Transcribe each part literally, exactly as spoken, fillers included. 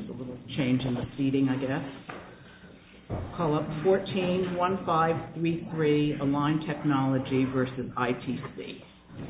a little change in the seating, I guess. Call up fourteen one five three three, Align Technology versus I T C.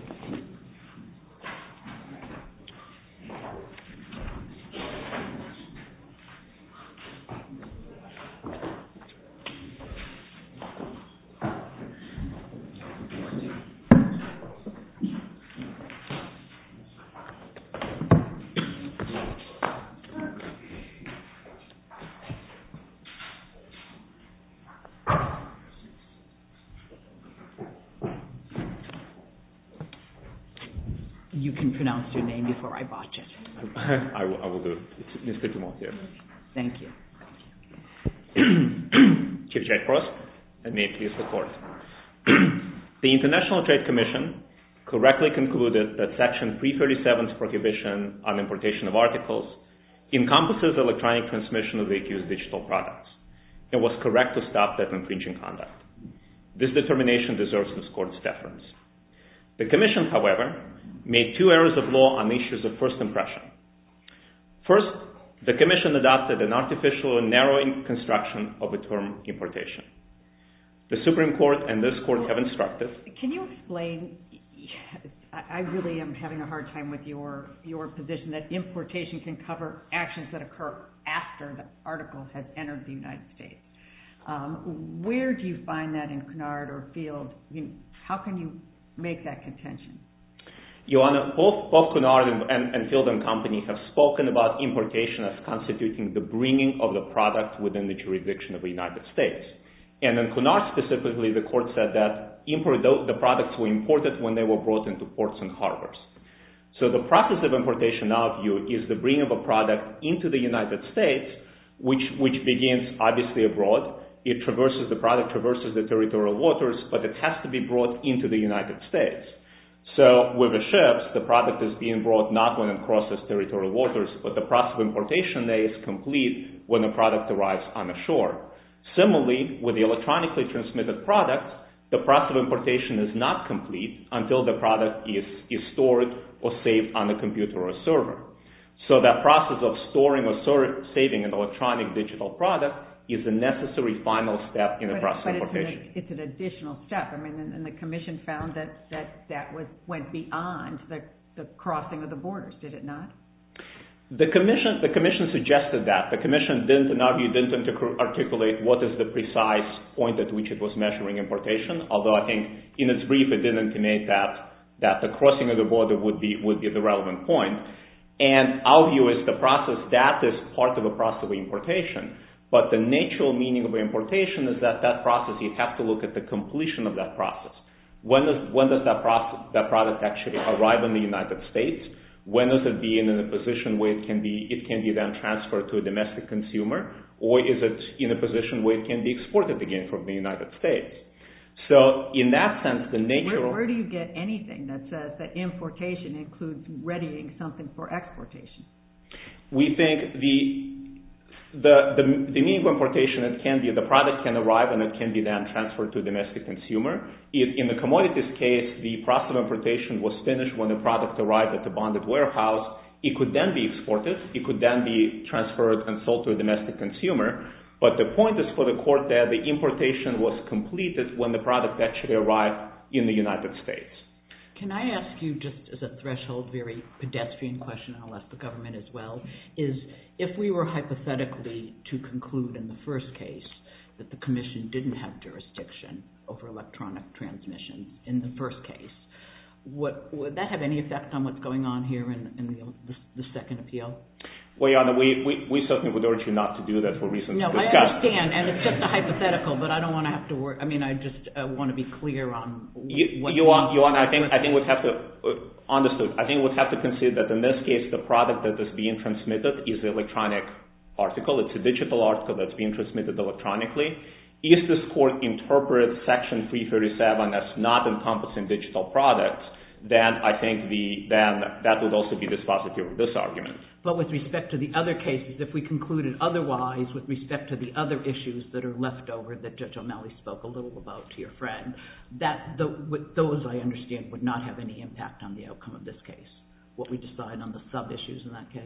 You can pronounce your name before I botch it. I will, I will do it. It's Mister Dumont here. Thank you. Chief Judge Frost, and may it please the Court. The International Trade Commission correctly concluded that Section three thirty-seven's prohibition on importation of articles encompasses electronic transmission of the accused digital products and was correct to stop that infringing conduct. This determination deserves this Court's deference. The Commission, however, made two errors of law on issues of first impression. First, the Commission adopted an artificial and narrow construction of the term importation. The Supreme Court and this Court have instructed. Can you explain, I really am having a hard time with your, your position that importation can cover actions that occur after the article has entered the United States. Um, where do you find that in Cunard or Field? I mean, how can you make that contention? Joanna, both, both Cunard and, and, and Field and Company have spoken about importation as constituting the bringing of the product within the jurisdiction of the United States. And in Cunard specifically, the Court said that import, the products were imported when they were brought into ports and harbors. So the process of importation, in our view, is the bringing of a product into the United States, which, which begins obviously abroad. It traverses, the product traverses the territorial waters, but it has to be brought into the United States. So with the ships, the product is being brought not when it crosses territorial waters, but the process of importation there is complete when the product arrives on the shore. Similarly, with the electronically transmitted product, the process of importation is not complete until the product is, is stored or saved on a computer or a server. So that process of storing or saving an electronic digital product is a necessary final step in the but, process but of importation. It's an, it's an additional step. I mean, and, and the Commission found that that, that was, went beyond the, the crossing of the borders, did it not? The Commission, the Commission suggested that. The Commission didn't, in our view, didn't articulate what is the precise point at which it was measuring importation, although I think in its brief it did intimate that, that the crossing of the border would be, would be the relevant point. And our view is the process, that is part of the process of importation. But the natural meaning of importation is that that process, you have to look at the completion of that process. When does, when does that, process, that product actually arrive in the United States? When does it be in a position where it can be, it can be then transferred to a domestic consumer? Or is it in a position where it can be exported again from the United States? So in that sense, the nature where, of... Where do you get anything that says that importation includes readying something for exportation? We think the... The, the, the meaning of importation, it can be the product can arrive and it can be then transferred to a domestic consumer. It, in the commodities case, the process of importation was finished when the product arrived at the bonded warehouse. It could then be exported. It could then be transferred and sold to a domestic consumer. But the point is for the Court that the importation was completed when the product actually arrived in the United States. Can I ask you, just as a threshold, very pedestrian question, I'll ask the government as well, is if we were hypothetically to conclude in the first case that the Commission didn't have jurisdiction over electronic transmissions in the first case, what, would that have any effect on what's going on here in, in the, the, the second appeal? Well, Your Honor, we, we, we certainly would urge you not to do that for reasons no, discussed. No, I understand, and it's just a hypothetical, but I don't want to have to work. I mean, I just uh, want to be clear on you, what... You, want, you want, I think, I think we'd have to, uh, understood, I think we'd have to consider that in this case, the product that is being transmitted is an electronic article. It's a digital article that's being transmitted electronically. If this Court interprets Section three thirty-seven as not encompassing digital products, then I think the then that would also be dispositive of this argument. But with respect to the other cases, if we concluded otherwise with respect to the other issues that are left over that Judge O'Malley spoke a little about to your friend, that the, those, I understand, would not have any impact on the outcome of this case, what we decide on the sub-issues in that case?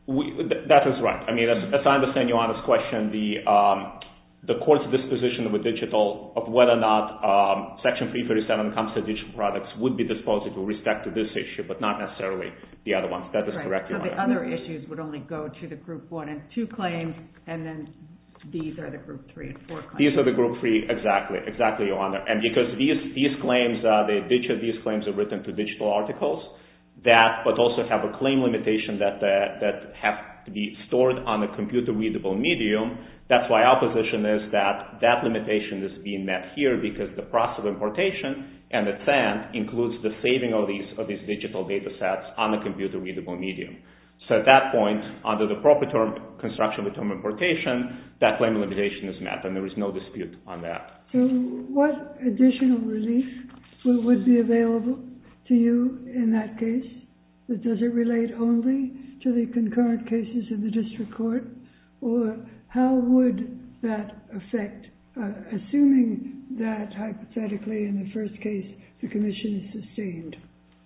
We, th- that is right. I mean, as, as I understand Your Honor's question, the um, the court's disposition of a digital, of whether or not um, Section three thirty-seven comes to digital products would be disposed with respect to this issue, but not necessarily the other ones. That is right. correct, Your So Honor. the other issues would only go to the group one and two claims, and then these are the group three and four claims. These are the group three, exactly, exactly, Your Honor. And because these these claims, uh, the digital, these claims are written to digital articles, that, but also have a claim limitation that uh, that have to be stored on a computer-readable medium. That's why our position is that that limitation is being met here because the process of importation and its end includes the saving of these of these digital data sets on a computer-readable medium. So at that point, under the proper term construction of the term importation, that claim limitation is met, and there is no dispute on that. So what additional relief would, would be available to you in that case? Does it relate only to the concurrent cases in the district court? Or how would that affect, uh, assuming that hypothetically in the first case the commission is sustained?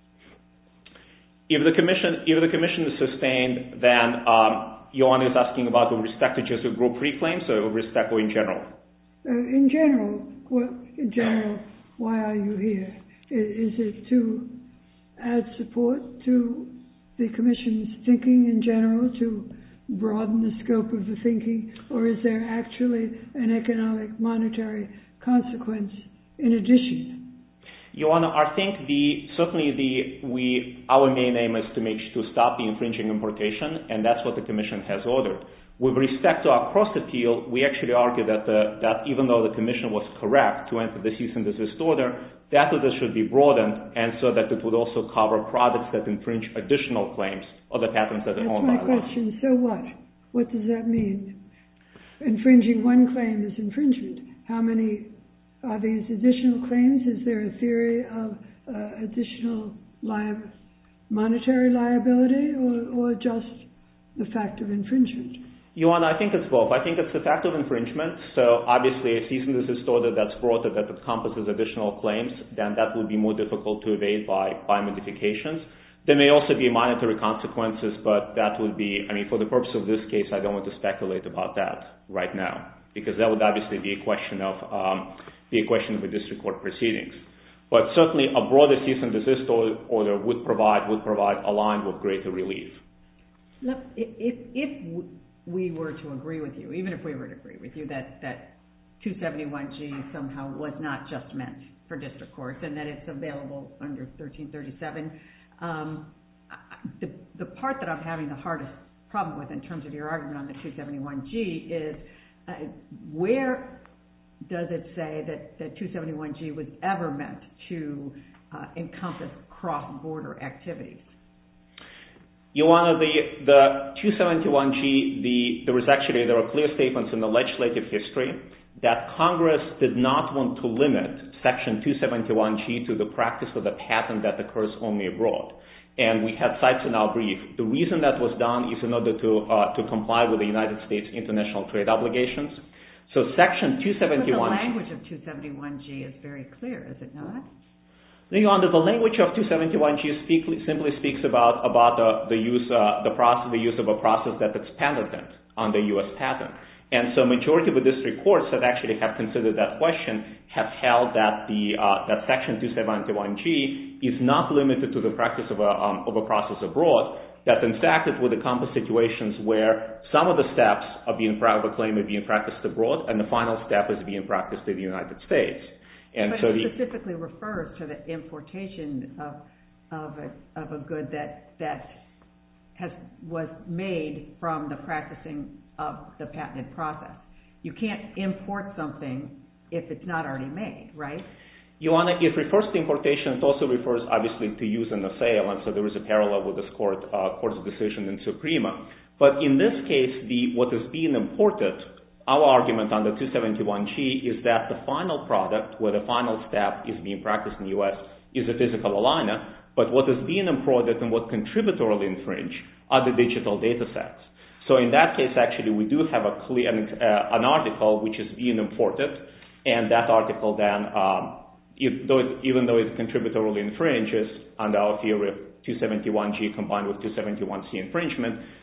If the commission, if the commission is sustained, then um, Your Honor is asking about with respect to just the group three claims or with respect or in general? Uh, in general, well, in general, why are you here? Is, is it to add support to the commission's thinking in general, to broaden the scope of the thinking, or is there actually an economic monetary consequence in addition? Your Honor, I think the certainly the we our main aim is to make to stop the infringing importation, and that's what the Commission has ordered. With respect to our cross appeal, we actually argue that the, that even though the Commission was correct to enter the cease and desist order, that order should be broadened, and so that it would also cover products that infringe additional claims or the patents that are That's owned my by question. So what? What does that mean? Infringing one claim is infringement. How many are these additional claims? Is there a theory of uh, additional li- monetary liability or, or just the fact of infringement? Your Honor, I think it's both. I think it's the fact of infringement. So obviously a cease and desist order that's broader that encompasses additional claims, then that would be more difficult to evade by, by modifications. There may also be monetary consequences, but that would be, I mean, for the purpose of this case, I don't want to speculate about that right now, because that would obviously be a question of um, be a question of the district court proceedings. But certainly a broader cease and desist order would provide would provide aligned with greater relief. Look, if, if we were to agree with you, even if we were to agree with you that, that two seventy-one G somehow was not just meant for district courts and that it's available under thirteen thirty-seven, um, the, the part that I'm having the hardest problem with in terms of your argument on the two seventy-one G is uh, where does it say that, that two seventy-one G was ever meant to uh, encompass cross-border activities? Your Honor, the, the two seventy-one G, the, there was actually, there are clear statements in the legislative history that Congress did not want to limit Section two seventy-one G to the practice of the patent that occurs only abroad. And we had cites in our brief. The reason that was done is in order to, uh, to comply with the United States international trade obligations. So Section two seventy-one G... But the language of two seventy-one G is very clear, is it not? Your Honor, the language of two seventy-one G speak, simply speaks about about the, the use uh, the process the use of a process that is patented on the U S patent, and so majority of the district courts that actually have considered that question have held that the uh, that Section two seventy-one G is not limited to the practice of a um, of a process abroad. That in fact it would encompass situations where some of the steps of being of a claim are being practiced abroad, and the final step is being practiced in the United States. And but so it the, specifically refers to the importation of of a of a good that that has was made from the practicing of the patented process. You can't import something if it's not already made, right? Your Honor, it refers to importation. It also refers, obviously, to use in the sale, and so there is a parallel with this court uh, court's decision in Suprema. But in this case, the what is being imported. Our argument on the two seventy-one G is that the final product, where the final step is being practiced in the U S, is a physical aligner, but what is being imported and what contributorily infringe are the digital data sets. So in that case, actually, we do have a clear, uh, an article which is being imported, and that article then, um, it, though it, even though it contributorily infringes under our theory of two seventy-one G combined with two seventy-one C infringement,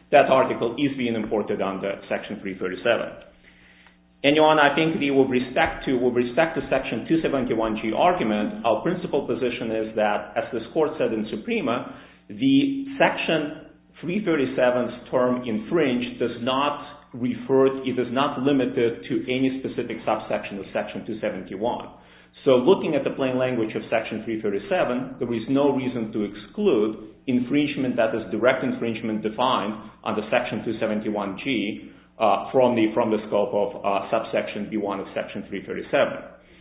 that article is being imported under Section three thirty-seven. And, Your Honor, I think the, with respect to with respect to Section two seventy-one G argument, our principal position is that, as this Court said in Suprema, the Section three thirty-seven's term infringed does not refer, it is not limited to any specific subsection of Section two seventy-one. So looking at the plain language of Section three thirty-seven, there is no reason to exclude infringement that is direct infringement defined under Section two seventy-one G uh, from the from the scope of uh, subsection B one of Section three thirty-seven.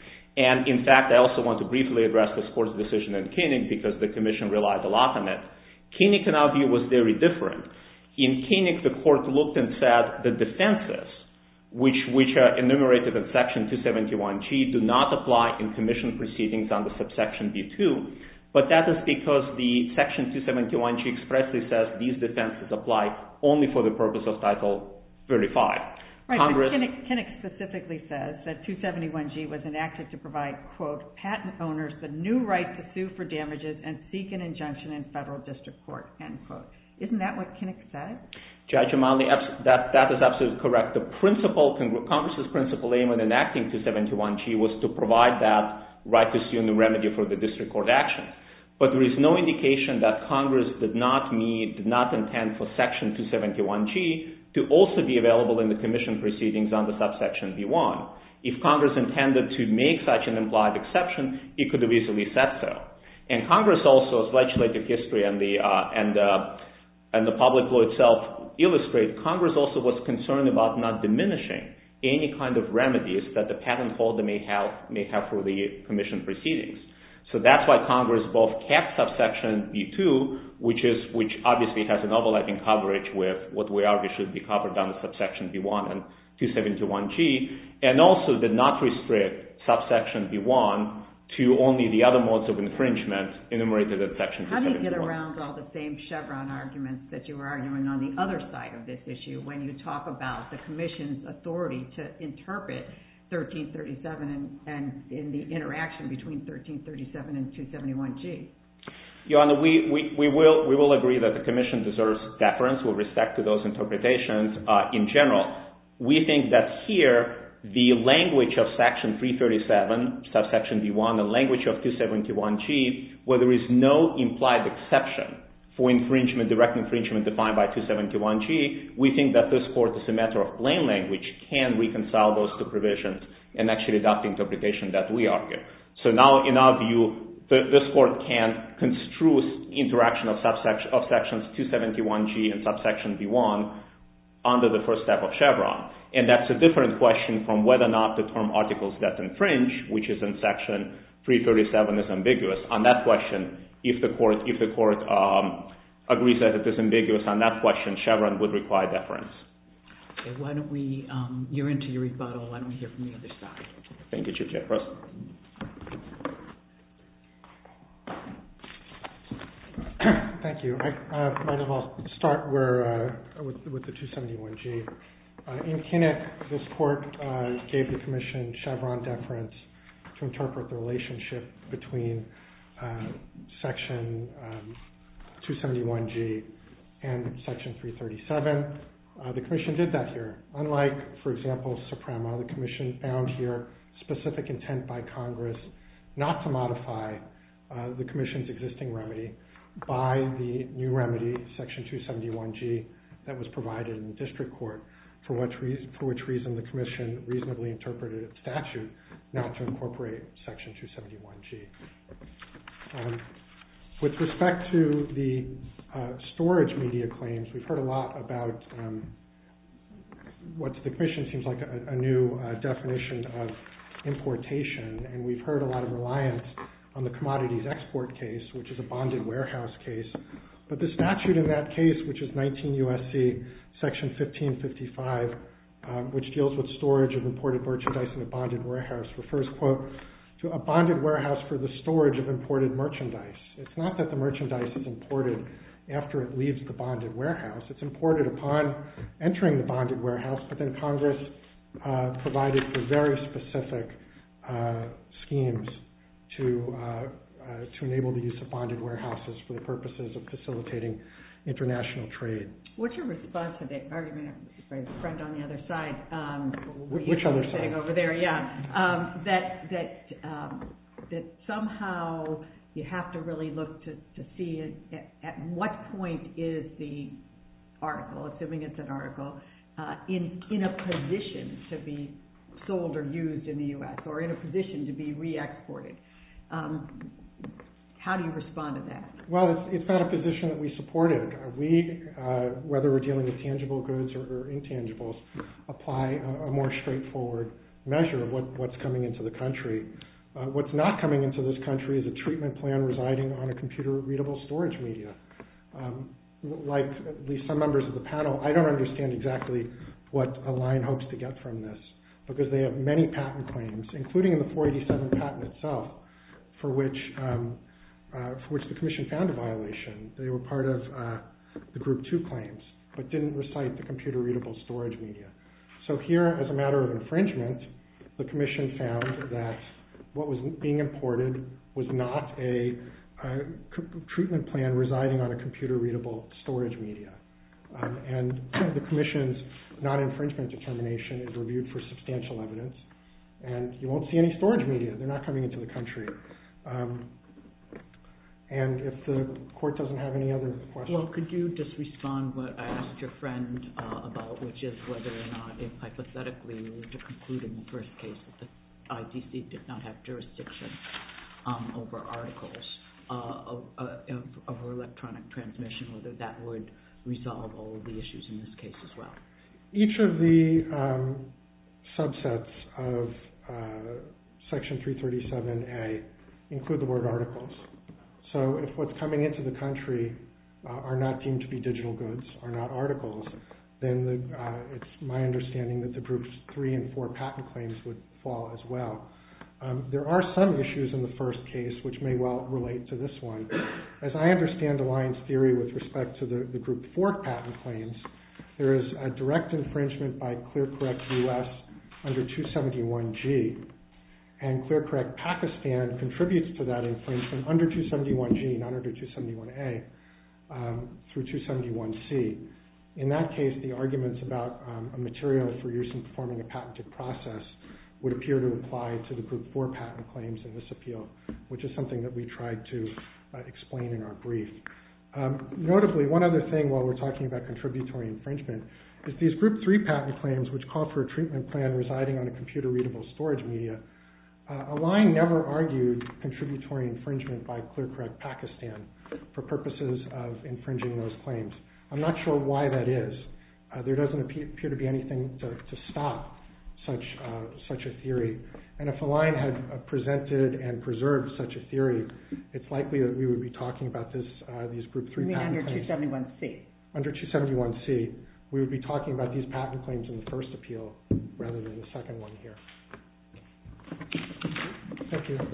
And in fact, I also want to briefly address this Court's decision in Koenig because the Commission relied a lot on it. Koenig, in our view, was very different. In Koenig, the Court looked and said the defenses which which are enumerated in Section two seventy-one G do not apply in Commission proceedings under subsection B two, but that is because the Section two seventy-one G expressly says these defenses apply only for the purpose of Title thirty-five. Right, Congress, but Koenig, Koenig specifically says that two seventy-one G was enacted to provide, quote, patent owners the new right to sue for damages and seek an injunction in federal district court, end quote. Isn't that what Koenig said? Judge O'Malley, that, that is absolutely correct. The principal, Congress's principal aim in enacting two seventy-one G was to provide that right to sue and the remedy for the district court action. But there is no indication that Congress did not meet, did not intend for Section two seventy-one G to also be available in the Commission proceedings under subsection B one. If Congress intended to make such an implied exception, it could have easily said so. And Congress also, as legislative history and the uh, and uh, and the public law itself illustrate, Congress also was concerned about not diminishing any kind of remedies that the patent holder may have may have for the Commission proceedings. So that's why Congress both kept subsection B two, which is which obviously has an overlapping coverage with what we argue should be covered under subsection B one and two seventy-one G, and also did not restrict subsection B one to only the other modes of infringement enumerated in section two seventy-one. How do you get around all the same Chevron arguments that you were arguing on the other side of this issue when you talk about the Commission's authority to interpret thirteen thirty-seven and, and in the interaction between thirteen thirty-seven and two seventy-one G? Your Honor, we, we, we, will, we will agree that the Commission deserves deference with respect to those interpretations uh, in general. We think that here the language of section three thirty-seven, subsection B one, the language of two seventy-one G, where there is no implied exception for infringement, direct infringement defined by two seventy-one G, we think that this Court, as a matter of plain language, can reconcile those two provisions and actually adopt the interpretation that we argue. So now, in our view, the, this Court can construe interaction of, subsection, of sections two seventy-one G and subsection B one under the first step of Chevron. And that's a different question from whether or not the term articles that infringe, which is in section three thirty-seven, is ambiguous. On that question, if the court, if the court um, agrees that it is ambiguous on that question, Chevron would require deference. Okay, why don't we, um, you're into your rebuttal, why don't we hear from the other side? Thank you, Chief Chairperson. Thank you. I uh, might as well start where uh, with, with the two seventy-one G. Uh, in Kinnick, this court uh, gave the Commission Chevron deference to interpret the relationship between uh, section um, two seventy-one G and section three thirty-seven. Uh, the Commission did that here. Unlike, for example, Suprema, the Commission found here specific intent by Congress not to modify uh, the Commission's existing remedy by the new remedy, section two seventy-one G, that was provided in the district court, for which, re- for which reason the Commission reasonably interpreted its statute not to incorporate section two seventy-one G. Um, with respect to the uh, storage media claims, we've heard a lot about um, what to the Commission seems like a, a new uh, definition of importation, and we've heard a lot of reliance on the commodities export case, which is a bonded warehouse case. But the statute in that case, which is nineteen U S C section fifteen fifty-five, um, which deals with storage of imported merchandise in a bonded warehouse, refers, quote, to a bonded warehouse for the storage of imported merchandise. It's not that the merchandise is imported after it leaves the bonded warehouse. It's imported upon entering the bonded warehouse, but then Congress uh, provided for very specific uh, schemes to uh, uh, to enable the use of bonded warehouses for the purposes of facilitating international trade. What's your response to the argument by a friend on the other side? Um, Which other side? Sitting over there, yeah. Um, that that um, that somehow you have to really look to, to see at, at what point is the article, assuming it's an article, uh, in in a position to be sold or used in the U S or in a position to be re-exported. Um, how do you respond to that? Well, it's, it's not a position that we supported. Uh, we, uh, whether we're dealing with tangible goods or, or intangibles, apply a, a more straightforward measure of what, what's coming into the country. Uh, what's not coming into this country is a treatment plan residing on a computer-readable storage media. Um, like at least some members of the panel, I don't understand exactly what Align hopes to get from this, because they have many patent claims, including in the four eighty-seven patent itself, for which um, uh, for which the Commission found a violation. They were part of uh, the Group two claims, but didn't recite the computer-readable storage media. So here, as a matter of infringement, the Commission found that what was being imported was not a, a treatment plan residing on a computer-readable storage media. Um, and the Commission's non-infringement determination is reviewed for substantial evidence, and you won't see any storage media. They're not coming into the country. Um, and if the court doesn't have any other questions. Well, could you just respond what I asked your friend uh, about, which is whether or not, if hypothetically we were to conclude in the first case that the I T C did not have jurisdiction um, over articles uh, of, uh, of, over electronic transmission, whether that would resolve all of the issues in this case as well? Each of the um, subsets of uh, Section three thirty-seven A include the word articles. So if what's coming into the country uh, are not deemed to be digital goods, are not articles, then the, uh, it's my understanding that the Groups three and four patent claims would fall as well. Um, there are some issues in the first case which may well relate to this one. As I understand Align's theory with respect to the, the Group four patent claims, there is a direct infringement by ClearCorrect U S under two seventy-one G, and ClearCorrect Pakistan contributes to that infringement under two seventy-one G, not under two seventy-one A, um, through two seventy-one C. In that case, the arguments about um, a material for use in performing a patented process would appear to apply to the Group four patent claims in this appeal, which is something that we tried to uh, explain in our brief. Um, notably, one other thing while we're talking about contributory infringement is these Group three patent claims, which call for a treatment plan residing on a computer-readable storage media. Uh, Align never argued contributory infringement by ClearCorrect Pakistan for purposes of infringing those claims. I'm not sure why that is. Uh, there doesn't appear, appear to be anything to, to stop such uh, such a theory. And if Align had uh, presented and preserved such a theory, it's likely that we would be talking about this uh, these Group three you mean patent under claims. two seventy-one C? Under two seventy-one C, we would be talking about these patent claims in the first appeal rather than the second one here. Thank you.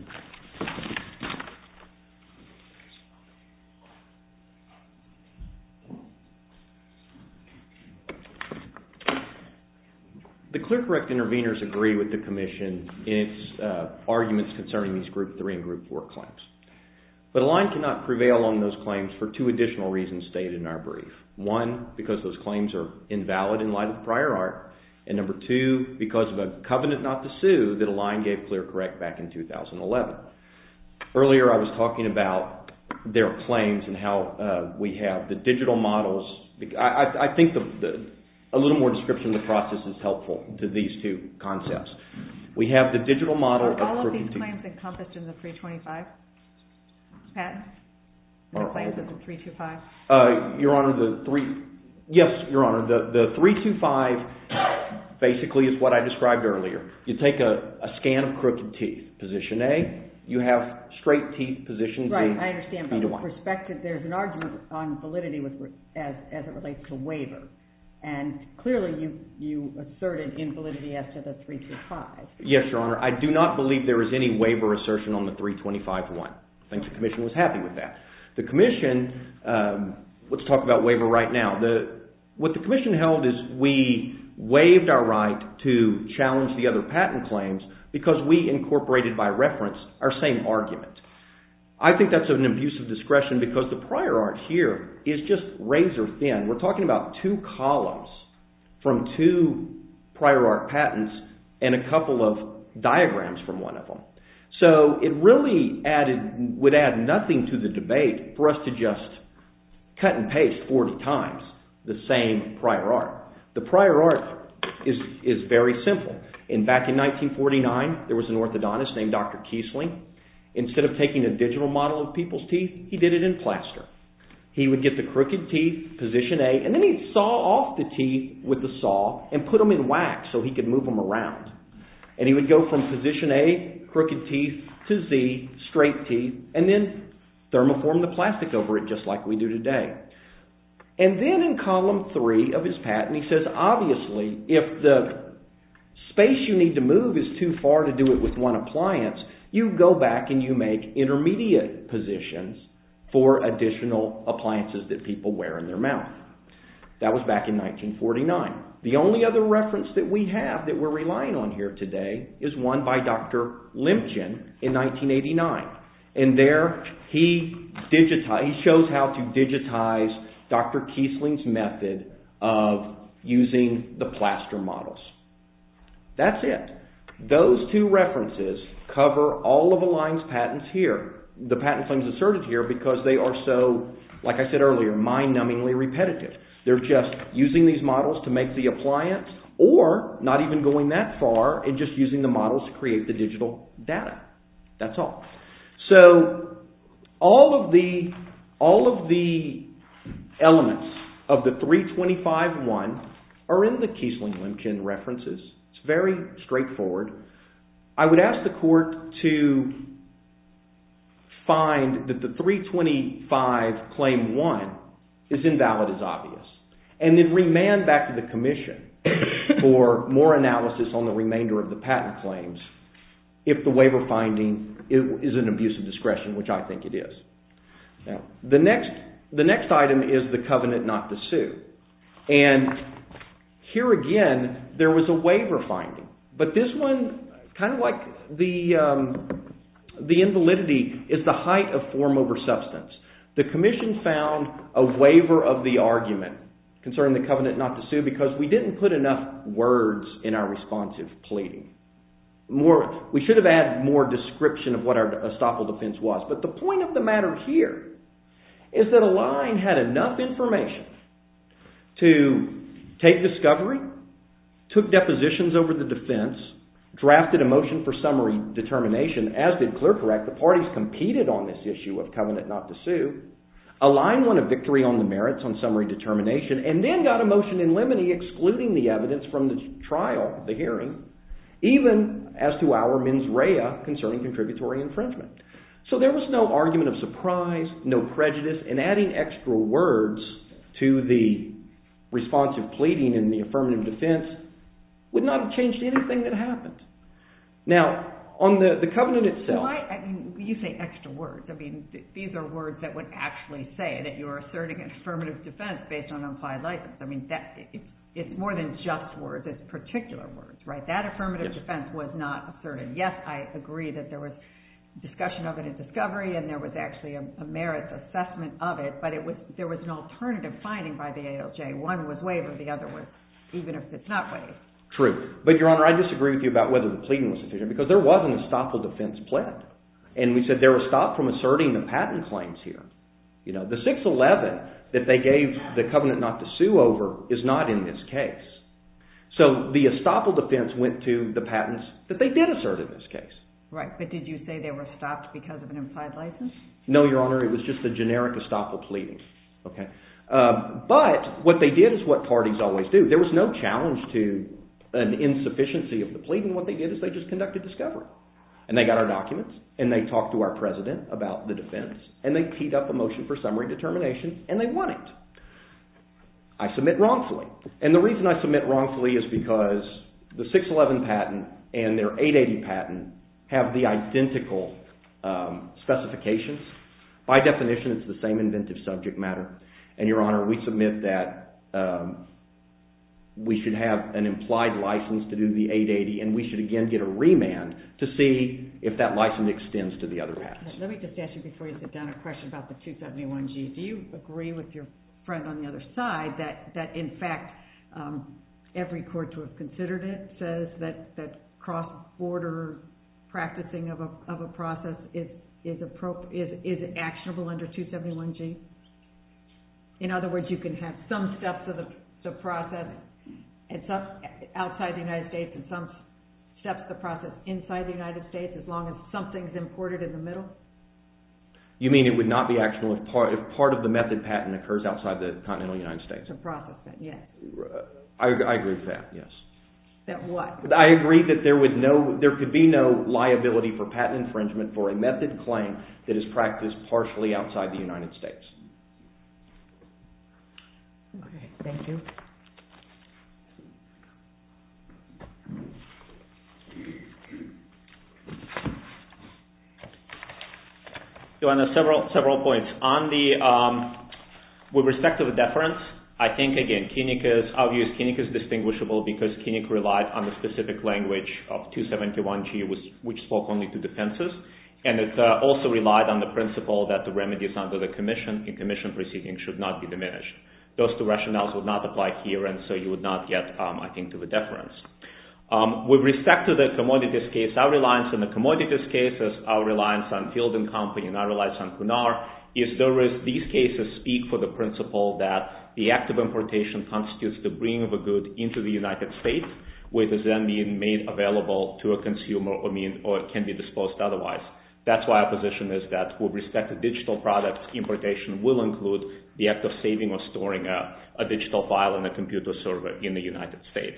The ClearCorrect interveners agree with the Commission in its uh, arguments concerning these Group three and Group four claims. But Align cannot prevail on those claims for two additional reasons stated in our brief. One, because those claims are invalid in light of the prior art. And number two, because of a covenant not to sue that Align gave ClearCorrect back in two thousand eleven. Earlier I was talking about their claims and how uh, we have the digital models. I, I, I think the, the, a little more description of the process is helpful to these two concepts. We have the digital model. Are all of of these claims encompassed in the three twenty-five patent? The Are claims all- of the three twenty-five? Uh, Your Honor, the three, yes, Your Honor, the, the three twenty-five basically is what I described earlier. You take a, a scan of crooked teeth. Position A, you have straight teeth. Position B, Right, I understand, but B to with one. respect to, there's an argument on validity with as as it relates to waiver. And clearly you, you asserted invalidity as to the three twenty-five. Yes, Your Honor. I do not believe there is any waiver assertion on the three twenty-five one. I think the Commission was happy with that. The Commission, um, let's talk about waiver right now. The, what the Commission held is we waived our right to challenge the other patent claims because we incorporated by reference our same argument. I think that's an abuse of discretion because the prior art here is just razor thin. We're talking about two columns from two prior art patents and a couple of diagrams from one of them. So it really added would add nothing to the debate for us to just cut and paste forty times the same prior art. The prior art is, is very simple. And back in nineteen forty-nine, there was an orthodontist named Doctor Kiesling. Instead of taking a digital model of people's teeth, he did it in plaster. He would get the crooked teeth, position A, and then he'd saw off the teeth with the saw and put them in wax so he could move them around. And he would go from position A, crooked teeth, to Z, straight teeth, and then thermoform the plastic over it just like we do today. And then in column three of his patent, he says, obviously, if the space you need to move is too far to do it with one appliance, you go back and you make intermediate positions for additional appliances that people wear in their mouth. That was back in nineteen forty-nine. The only other reference that we have that we're relying on here today is one by Doctor Limchin in nineteen eighty-nine. And there he, digitize, he shows how to digitize Doctor Kiesling's method of using the plaster models. That's it. Those two references cover all of Align's patents here, the patent claims asserted here, because they are so, like I said earlier, mind-numbingly repetitive. They're just using these models to make the appliance, or not even going that far and just using the models to create the digital data. That's all. So all of the all of the elements of the three twenty-five dash one are in the Kiesling-Limchin references. It's very straightforward. I would ask the court to find that the three twenty-five claim one is invalid as obvious, and then remand back to the commission for more analysis on the remainder of the patent claims if the waiver finding is an abuse of discretion, which I think it is. Now, the next, the next item is the covenant not to sue. And here again, there was a waiver finding, but this one, kind of like the um, the invalidity, is the height of form over substance. The commission found a waiver of the argument concerning the covenant not to sue because we didn't put enough words in our responsive pleading. More, we should have added more description of what our estoppel defense was. But the point of the matter here is that Align had enough information to take discovery, took depositions over the defense, drafted a motion for summary determination, as did ClearCorrect. The parties competed on this issue of covenant not to sue. Align won a victory on the merits on summary determination, and then got a motion in limine excluding the evidence from the trial, the hearing, even as to our mens rea concerning contributory infringement. So there was no argument of surprise, no prejudice, and adding extra words to the responsive pleading in the affirmative defense would not have changed anything that happened. Now, on the, the covenant itself... Well, I, I mean, you say extra words. I mean, th- these are words that would actually say that you're asserting an affirmative defense based on implied license. I mean, that it's, it's more than just words. It's particular words, right? That affirmative yes. defense was not asserted. Yes, I agree that there was discussion of it in discovery, and there was actually a, a merits assessment of it, but it was there was an alternative finding by the A L J. One was waiver, the other was even if it's not waived. True. But, Your Honor, I disagree with you about whether the pleading was sufficient, because there was an estoppel defense pled. And we said they were stopped from asserting the patent claims here. You know, the six eleven that they gave the covenant not to sue over is not in this case. So the estoppel defense went to the patents that they did assert in this case. Right, but did you say they were stopped because of an implied license? No, Your Honor, it was just a generic estoppel pleading. Okay. Uh, but what they did is what parties always do. There was no challenge to an insufficiency of the pleading. What they did is they just conducted discovery. And they got our documents, and they talked to our president about the defense, and they teed up a motion for summary determination, and they won it. I submit wrongfully. And the reason I submit wrongfully is because the six eleven patent and their eight eighty patent have the identical um, specifications. By definition, it's the same inventive subject matter. And, Your Honor, we submit that um, we should have an implied license to do the eight eighty, and we should again get a remand to see if that license extends to the other patents. Let me just ask you before you sit down a question about the two seventy-one G. Do you agree with your friend on the other side that, that in fact, um, every court to have considered it says that, that cross-border practicing of a, of a process is, is, appro- is, is actionable under two seventy-one G? In other words, you can have some steps of the, the process and some outside the United States and some steps of the process inside the United States as long as something's imported in the middle? You mean it would not be actionable if part, if part of the method patent occurs outside the continental United States? The process patent, yes. I, I agree with that, yes. That what? I agree that there would no, there could be no liability for patent infringement for a method claim that is practiced partially outside the United States. Okay, thank you. So on the several several points on the um, with respect to the deference, I think again, Kinnick is our view is Kinnick is distinguishable because Kinnick relied on the specific language of two seventy-one G, which, which spoke only to defenses, and it uh, also relied on the principle that the remedies under the commission in commission proceedings should not be diminished. Those two rationales would not apply here, and so you would not get, um, I think, to the deference. Um, with respect to the commodities case, our reliance on the commodities cases, our reliance on Field and Company, and our reliance on Kunar is there is these cases speak for the principle that the act of importation constitutes the bringing of a good into the United States, which is then being made available to a consumer or, mean, or can be disposed otherwise. That's why our position is that with respect to digital products, importation will include the act of saving or storing a, a digital file in a computer server in the United States.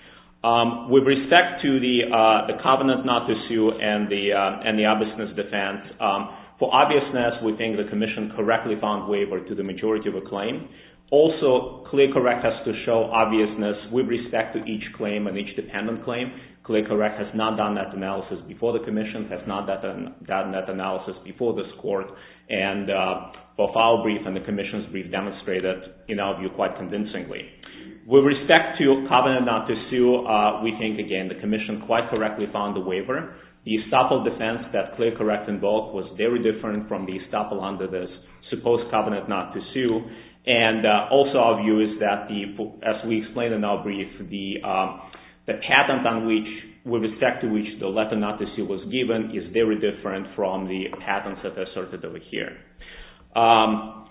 Um, with respect to the uh, the covenant not to sue and the uh, and the obviousness defense, um, for obviousness, we think the Commission correctly found waiver to the majority of a claim. Also, ClearCorrect has to show obviousness with respect to each claim and each dependent claim. ClearCorrect has not done that analysis before the Commission, has not done that analysis before this Court, and uh, both our brief and the Commission's brief demonstrated, in our view, quite convincingly. With respect to covenant not to sue, uh, we think, again, the Commission quite correctly found the waiver. The estoppel defense that ClearCorrect invoked was very different from the estoppel under this supposed covenant not to sue. And uh, also our view is that, the, as we explained in our brief, the, um, the patent on which, with respect to which the letter not to sue was given is very different from the patents that are asserted over here. Um,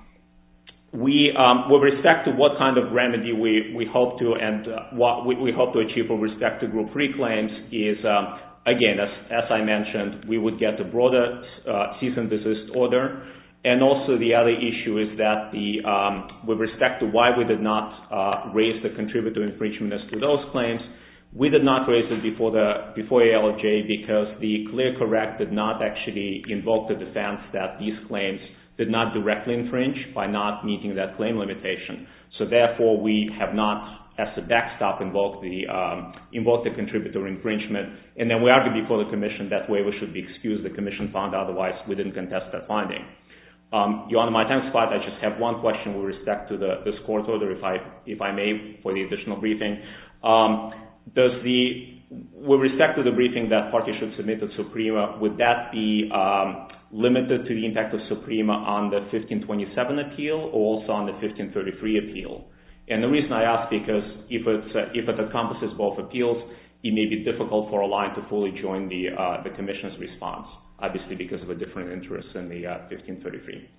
We, um, with respect to what kind of remedy we, we hope to and uh, what we, we hope to achieve with respect to Group three claims is, um, again, as, as I mentioned, we would get a broader uh, cease and desist order. And also the other issue is that the, um, with respect to why we did not uh, raise the contributor infringement as to those claims, we did not raise it before the before A L J because the ClearCorrect did not actually invoke the defense that these claims did not directly infringe by not meeting that claim limitation. So therefore, we have not, as a backstop, invoked the um, invoked the contributor infringement. And then we argued before the Commission that waiver should be excused. The Commission found otherwise. We didn't contest that finding. Um, Your Honor, my time spot. I just have one question with respect to the this court order, if I if I may, for the additional briefing. Um, does the with respect to the briefing that party should submit to Suprema, would that be um, limited to the impact of Suprema on the fifteen twenty-seven appeal or also on the fifteen thirty-three appeal? And the reason I ask because if it's uh, if it encompasses both appeals, it may be difficult for a line to fully join the uh, the Commission's response, obviously because of a different interest in the uh, fifteen thirty-three.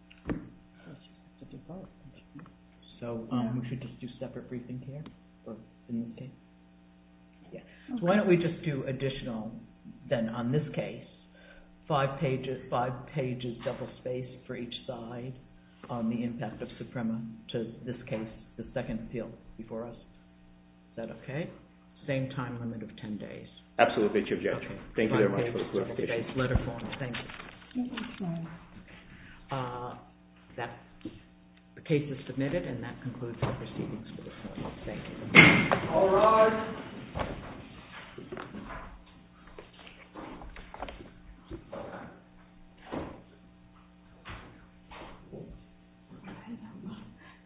So um, we should just do separate briefing here, or in this case? Yeah. So why don't we just do additional then on this case? Five pages, five pages double space for each side on the impact of Suprema to this case, the second appeal before us. Is that okay? Same time limit of ten days. Absolutely, Chief Judge. Okay. Thank Five you very much pages, for the clarification. Space, letter form. Thank you. That was fine. Uh, that the case is submitted, and that concludes the proceedings for this morning. Thank you. All right.